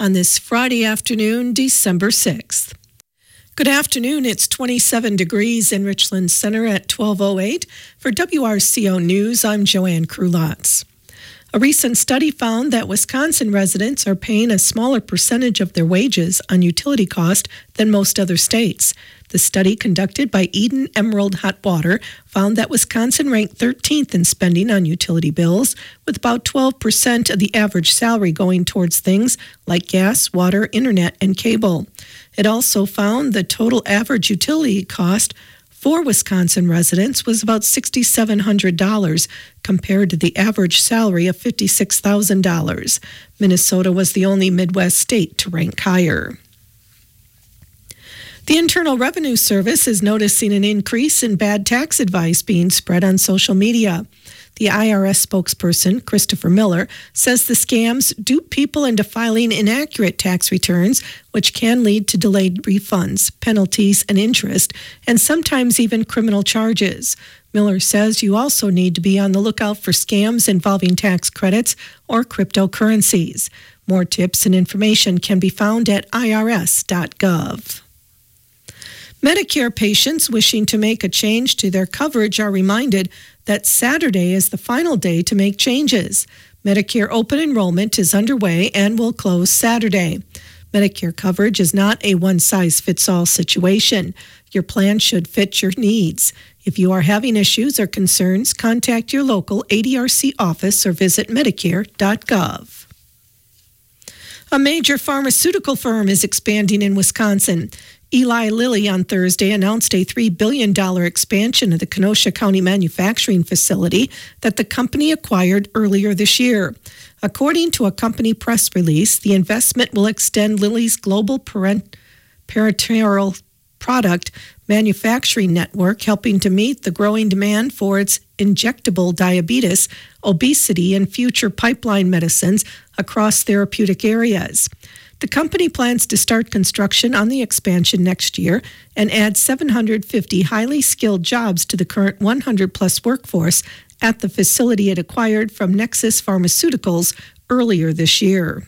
on this Friday afternoon, December 6th. Good afternoon. It's 27 degrees in Richland Center at 12:08. For WRCO News, I'm Joanne Krulotz. A recent study found that Wisconsin residents are paying a smaller percentage of their wages on utility cost than most other states. The study, conducted by Eden Emerald Hot Water, found that Wisconsin ranked 13th in spending on utility bills, with about 12% of the average salary going towards things like gas, water, internet, and cable. It also found the total average utility cost for Wisconsin residents was about $6,700 compared to the average salary of $56,000. Minnesota was the only Midwest state to rank higher. The Internal Revenue Service is noticing an increase in bad tax advice being spread on social media. The IRS spokesperson, Christopher Miller, says the scams dupe people into filing inaccurate tax returns, which can lead to delayed refunds, penalties, and interest, and sometimes even criminal charges. Miller says you also need to be on the lookout for scams involving tax credits or cryptocurrencies. More tips and information can be found at irs.gov. Medicare patients wishing to make a change to their coverage are reminded that Saturday is the final day to make changes. Medicare open enrollment is underway and will close Saturday. Medicare coverage is not a one-size-fits-all situation. Your plan should fit your needs. If you are having issues or concerns, contact your local ADRC office or visit Medicare.gov. A major pharmaceutical firm is expanding in Wisconsin. Eli Lilly on Thursday announced a $3 billion expansion of the Kenosha County manufacturing facility that the company acquired earlier this year. According to a company press release, the investment will extend Lilly's global parenteral product manufacturing network, helping to meet the growing demand for its injectable diabetes, obesity, and future pipeline medicines across therapeutic areas. The company plans to start construction on the expansion next year and add 750 highly skilled jobs to the current 100-plus workforce at the facility it acquired from Nexus Pharmaceuticals earlier this year.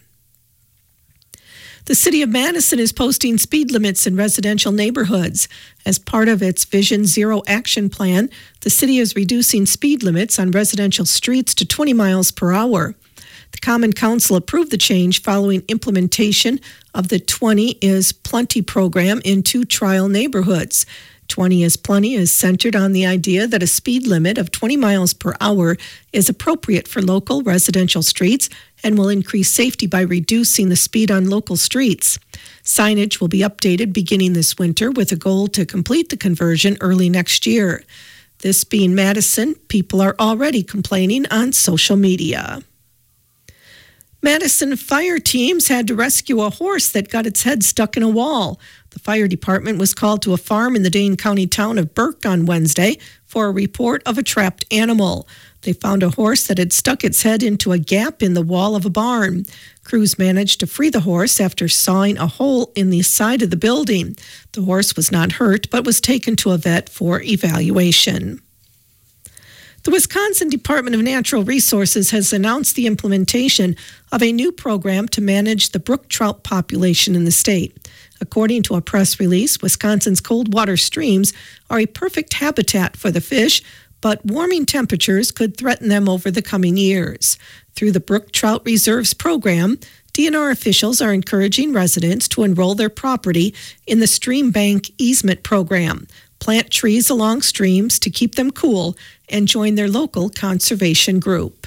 The City of Madison is posting speed limits in residential neighborhoods. As part of its Vision Zero action plan, the city is reducing speed limits on residential streets to 20 miles per hour. The Common Council approved the change following implementation of the 20 is Plenty program in 2 trial neighborhoods. 20 is Plenty is centered on the idea that a speed limit of 20 miles per hour is appropriate for local residential streets and will increase safety by reducing the speed on local streets. Signage will be updated beginning this winter with a goal to complete the conversion early next year. This being Madison, people are already complaining on social media. Madison fire teams had to rescue a horse that got its head stuck in a wall. The fire department was called to a farm in the Dane County town of Burke on Wednesday for a report of a trapped animal. They found a horse that had stuck its head into a gap in the wall of a barn. Crews managed to free the horse after sawing a hole in the side of the building. The horse was not hurt, but was taken to a vet for evaluation. The Wisconsin Department of Natural Resources has announced the implementation of a new program to manage the brook trout population in the state. According to a press release, Wisconsin's cold water streams are a perfect habitat for the fish, but warming temperatures could threaten them over the coming years. Through the Brook Trout Reserves program, DNR officials are encouraging residents to enroll their property in the Stream Bank Easement program, plant trees along streams to keep them cool, and join their local conservation group.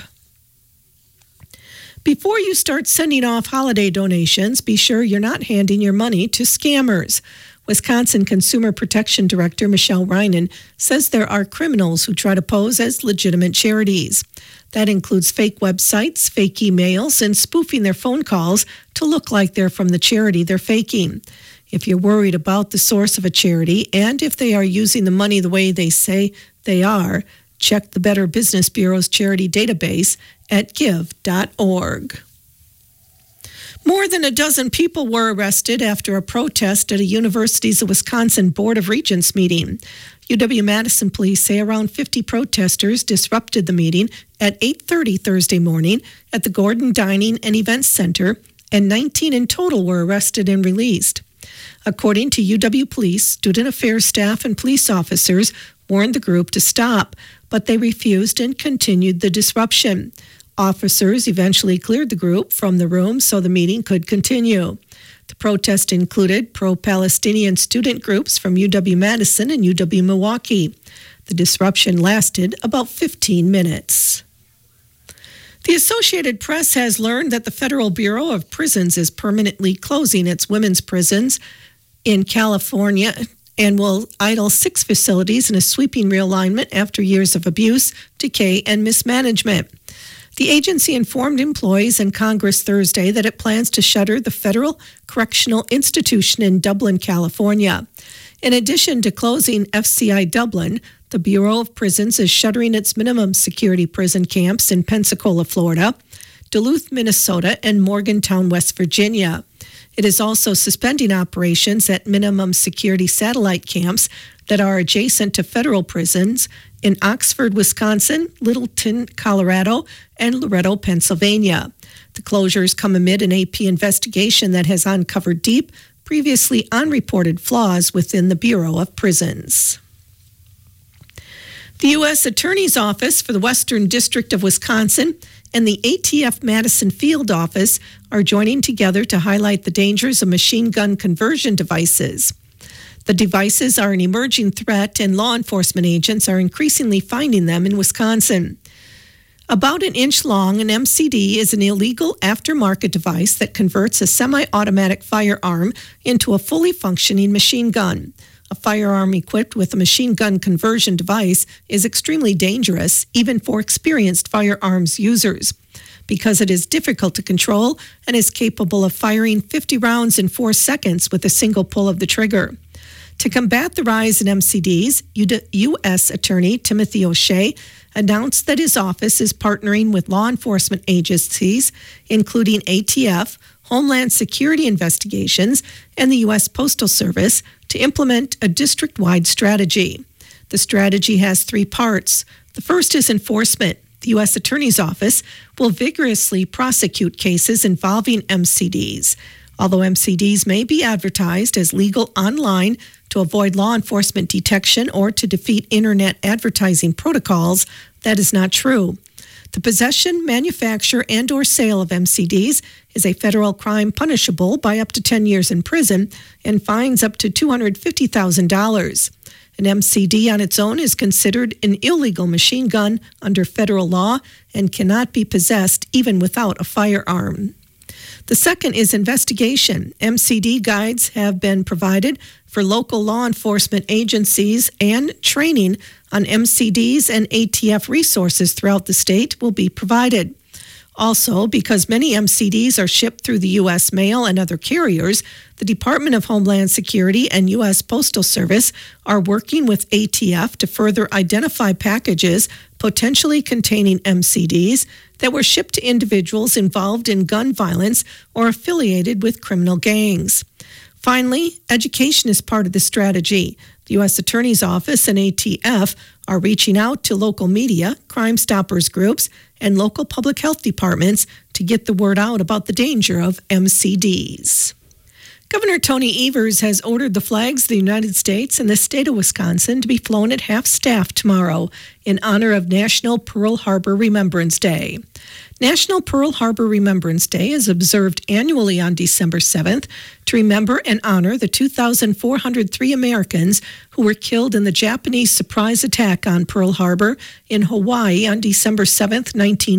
Before you start sending off holiday donations, be sure you're not handing your money to scammers. Wisconsin Consumer Protection Director Michelle Reinen says there are criminals who try to pose as legitimate charities. That includes fake websites, fake emails, and spoofing their phone calls to look like they're from the charity they're faking. If you're worried about the source of a charity and if they are using the money the way they say they are, check the Better Business Bureau's charity database at give.org. More than a dozen people were arrested after a protest at a Universities of Wisconsin Board of Regents meeting. UW-Madison police say around 50 protesters disrupted the meeting at 8:30 Thursday morning at the Gordon Dining and Events Center and 19 in total were arrested and released. According to UW Police, student affairs staff and police officers warned the group to stop, but they refused and continued the disruption. Officers eventually cleared the group from the room so the meeting could continue. The protest included pro-Palestinian student groups from UW-Madison and UW-Milwaukee. The disruption lasted about 15 minutes. The Associated Press has learned that the Federal Bureau of Prisons is permanently closing its women's prisons in California and will idle 6 facilities in a sweeping realignment after years of abuse, decay, and mismanagement. The agency informed employees and Congress Thursday that it plans to shutter the Federal Correctional Institution in Dublin, California. In addition to closing FCI Dublin, the Bureau of Prisons is shuttering its minimum security prison camps in Pensacola, Florida, Duluth, Minnesota, and Morgantown, West Virginia. It is also suspending operations at minimum security satellite camps that are adjacent to federal prisons in Oxford, Wisconsin, Littleton, Colorado, and Loretto, Pennsylvania. The closures come amid an AP investigation that has uncovered deep, previously unreported flaws within the Bureau of Prisons. The U.S. Attorney's Office for the Western District of Wisconsin and the ATF Madison Field Office are joining together to highlight the dangers of machine gun conversion devices. The devices are an emerging threat, and law enforcement agents are increasingly finding them in Wisconsin. About an inch long, an MCD is an illegal aftermarket device that converts a semi-automatic firearm into a fully functioning machine gun. A firearm equipped with a machine gun conversion device is extremely dangerous, even for experienced firearms users, because it is difficult to control and is capable of firing 50 rounds in 4 seconds with a single pull of the trigger. To combat the rise in MCDs, U.S. Attorney Timothy O'Shea announced that his office is partnering with law enforcement agencies, including ATF, Homeland Security Investigations, and the U.S. Postal Service, to implement a district-wide strategy. The strategy has 3 parts. The first is enforcement. The U.S. Attorney's Office will vigorously prosecute cases involving MCDs. Although MCDs may be advertised as legal online to avoid law enforcement detection or to defeat internet advertising protocols, that is not true. The possession, manufacture, and/or sale of MCDs is a federal crime punishable by up to 10 years in prison and fines up to $250,000. An MCD on its own is considered an illegal machine gun under federal law and cannot be possessed even without a firearm. The second is investigation. MCD guides have been provided for local law enforcement agencies, and training on MCDs and ATF resources throughout the state will be provided. Also, because many MCDs are shipped through the U.S. mail and other carriers, the Department of Homeland Security and U.S. Postal Service are working with ATF to further identify packages potentially containing MCDs that were shipped to individuals involved in gun violence or affiliated with criminal gangs. Finally, education is part of the strategy. The U.S. Attorney's Office and ATF are reaching out to local media, Crime Stoppers groups, and local public health departments to get the word out about the danger of MCDs. Governor Tony Evers has ordered the flags of the United States and the state of Wisconsin to be flown at half-staff tomorrow in honor of National Pearl Harbor Remembrance Day. National Pearl Harbor Remembrance Day is observed annually on December 7th to remember and honor the 2,403 Americans who were killed in the Japanese surprise attack on Pearl Harbor in Hawaii on December 7th,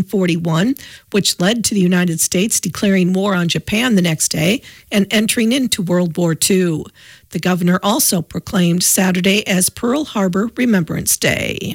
1941, which led to the United States declaring war on Japan the next day and entering into World War II. The governor also proclaimed Saturday as Pearl Harbor Remembrance Day.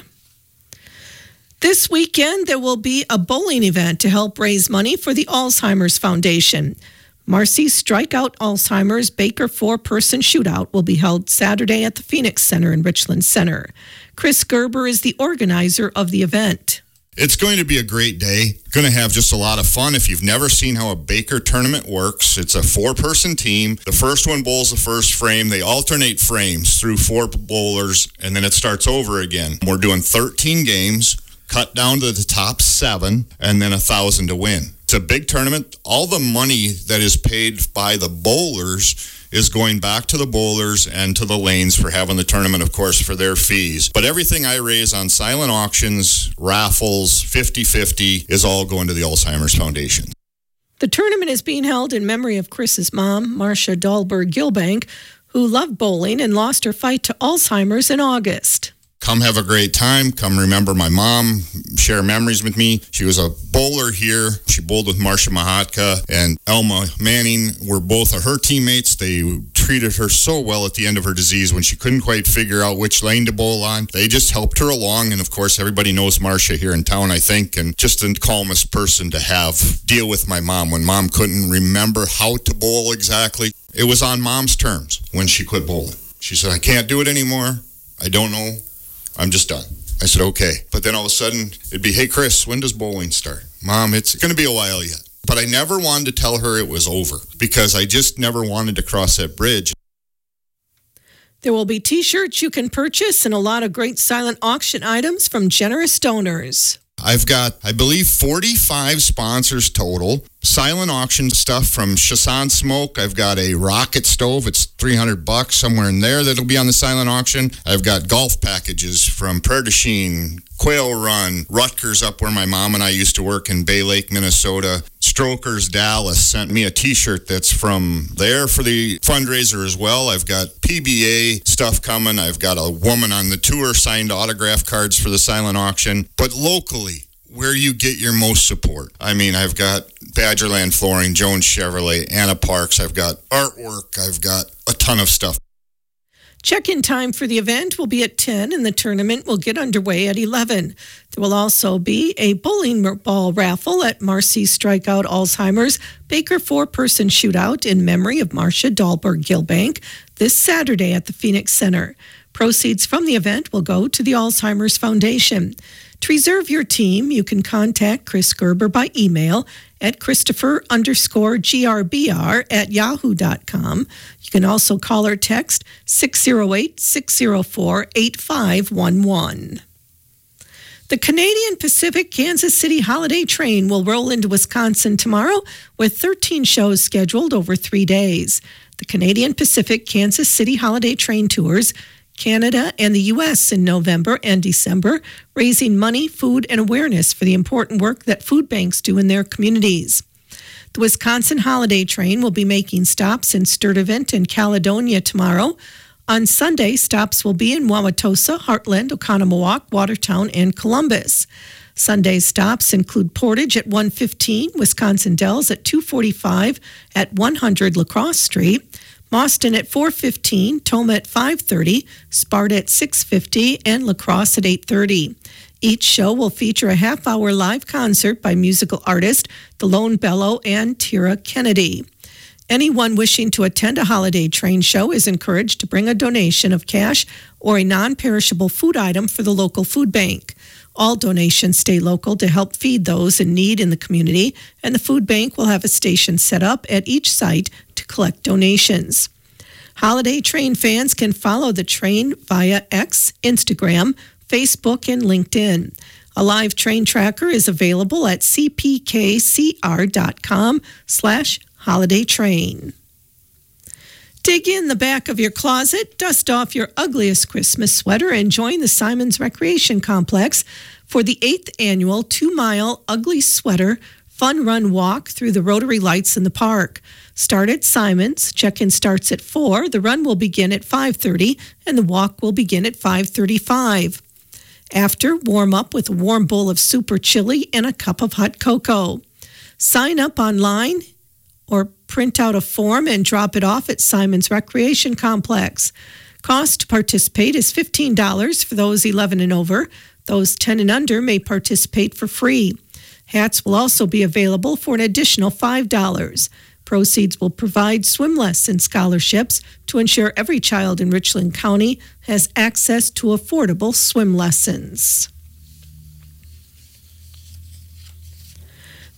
This weekend, there will be a bowling event to help raise money for the Alzheimer's Foundation. Marcy's Strikeout Alzheimer's Baker 4-person shootout will be held Saturday at the Phoenix Center in Richland Center. Chris Gerber is the organizer of the event. It's going to be a great day. Going to have just a lot of fun. If you've never seen how a Baker tournament works, it's a 4-person team. The first one bowls the first frame. They alternate frames through 4 bowlers, and then it starts over again. We're doing 13 games. cut down to the top 7, and then $1,000 to win. It's a big tournament. All the money that is paid by the bowlers is going back to the bowlers and to the lanes for having the tournament, of course, for their fees. But everything I raise on silent auctions, raffles, 50-50 is all going to the Alzheimer's Foundation. The tournament is being held in memory of Chris's mom, Marcia Dahlberg-Gilbank, who loved bowling and lost her fight to Alzheimer's in August. Come have a great time. Come remember my mom, share memories with me. She was a bowler here. She bowled with Marcia Mahatka, and Elma Manning were both of her teammates. They treated her so well at the end of her disease when she couldn't quite figure out which lane to bowl on. They just helped her along, and of course everybody knows Marcia here in town, I think, and just the calmest person to have deal with my mom when mom couldn't remember how to bowl exactly. It was on mom's terms when she quit bowling. She said, I can't do it anymore. I don't know. I'm just done. I said, okay. But then all of a sudden, it'd be, hey, Chris, when does bowling start? Mom, it's going to be a while yet. But I never wanted to tell her it was over because I just never wanted to cross that bridge. There will be T-shirts you can purchase and a lot of great silent auction items from generous donors. I've got, I believe, 45 sponsors total. Silent auction stuff from Chasson Smoke. I've got a rocket stove. It's $300 somewhere in there that'll be on the silent auction. I've got golf packages from Prairie du Chien, Quail Run, Rutgers up where my mom and I used to work in Bay Lake, Minnesota. Strokers Dallas sent me a T-shirt that's from there for the fundraiser as well. I've got PBA stuff coming. I've got a woman on the tour signed autograph cards for the silent auction. But locally, where you get your most support. I mean, I've got Badgerland Flooring, Jones Chevrolet, Anna Parks. I've got artwork. I've got a ton of stuff. Check-in time for the event will be at 10 and the tournament will get underway at 11. There will also be a bowling ball raffle at Marcy's Strikeout Alzheimer's Baker 4-person shootout in memory of Marcia Dahlberg-Gilbank this Saturday at the Phoenix Center. Proceeds from the event will go to the Alzheimer's Foundation. To reserve your team, you can contact Chris Gerber by email at Christopher_GRBR@yahoo.com. You can also call or text 608-604-8511. The Canadian Pacific Kansas City Holiday Train will roll into Wisconsin tomorrow with 13 shows scheduled over 3 days. The Canadian Pacific Kansas City Holiday Train tours Canada and the U.S. in November and December, raising money, food, and awareness for the important work that food banks do in their communities. The Wisconsin Holiday Train will be making stops in Sturtevant and Caledonia tomorrow. On Sunday, stops will be in Wauwatosa, Heartland, Oconomowoc, Watertown, and Columbus. Sunday's stops include Portage at 115, Wisconsin Dells at 245 at 100 Lacrosse Street, Mauston at 4:15, Toma at 5:30, Sparta at 6:50, and La Crosse at 8:30. Each show will feature a half-hour live concert by musical artist The Lone Bellow and Tira Kennedy. Anyone wishing to attend a holiday train show is encouraged to bring a donation of cash or a non-perishable food item for the local food bank. All donations stay local to help feed those in need in the community, and the food bank will have a station set up at each site to collect donations. Holiday train fans can follow the train via X, Instagram, Facebook, and LinkedIn. A live train tracker is available at cpkcr.com/holidaytrain. Dig in the back of your closet, dust off your ugliest Christmas sweater, and join the Simons Recreation Complex for the 8th annual 2-mile Ugly Sweater Fun Run Walk through the Rotary Lights in the park. Start at Simons. Check-in starts at 4. The run will begin at 5:30, and the walk will begin at 5:35. After, warm up with a warm bowl of super chili and a cup of hot cocoa. Sign up online or print out a form and drop it off at Simons Recreation Complex. Cost to participate is $15 for those 11 and over. Those 10 and under may participate for free. Hats will also be available for an additional $5. Proceeds will provide swim lesson scholarships to ensure every child in Richland County has access to affordable swim lessons.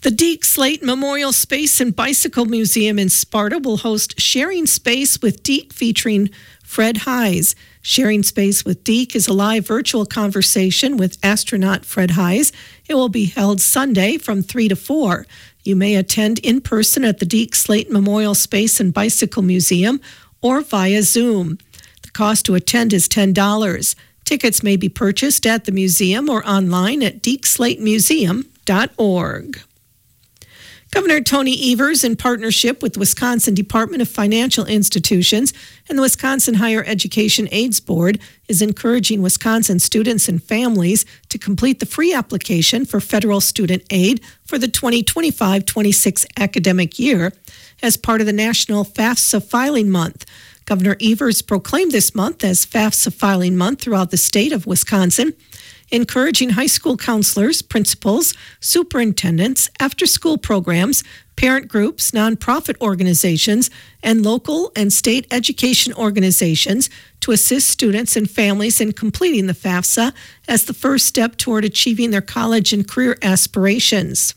The Deke Slate Memorial Space and Bicycle Museum in Sparta will host Sharing Space with Deke featuring Fred Heise. Sharing Space with Deke is a live virtual conversation with astronaut Fred Heise. It will be held Sunday from 3 to 4. You may attend in person at the Deke Slate Memorial Space and Bicycle Museum or via Zoom. The cost to attend is $10. Tickets may be purchased at the museum or online at dekeslatemuseum.org. Governor Tony Evers, in partnership with the Wisconsin Department of Financial Institutions and the Wisconsin Higher Education Aids Board, is encouraging Wisconsin students and families to complete the free application for federal student aid for the 2025-26 academic year as part of the National FAFSA Filing Month. Governor Evers proclaimed this month as FAFSA Filing Month throughout the state of Wisconsin, encouraging high school counselors, principals, superintendents, after-school programs, parent groups, nonprofit organizations, and local and state education organizations to assist students and families in completing the FAFSA as the first step toward achieving their college and career aspirations.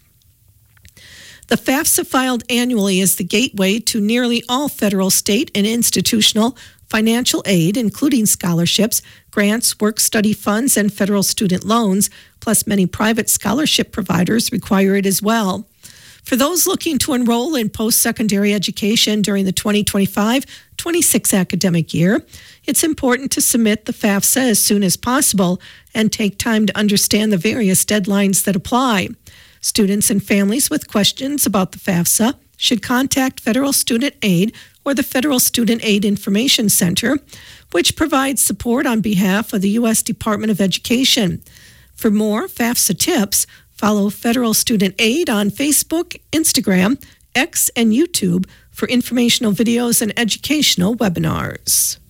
The FAFSA filed annually is the gateway to nearly all federal, state, and institutional financial aid, including scholarships, grants, work-study funds, and federal student loans, plus many private scholarship providers require it as well. For those looking to enroll in post-secondary education during the 2025-26 academic year, it's important to submit the FAFSA as soon as possible and take time to understand the various deadlines that apply. Students and families with questions about the FAFSA should contact Federal Student Aid or the Federal Student Aid Information Center, which provides support on behalf of the U.S. Department of Education. For more FAFSA tips, follow Federal Student Aid on Facebook, Instagram, X, and YouTube for informational videos and educational webinars.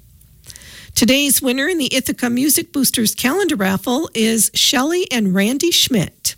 Today's winner in the Ithaca Music Boosters calendar raffle is Shelley and Randy Schmidt.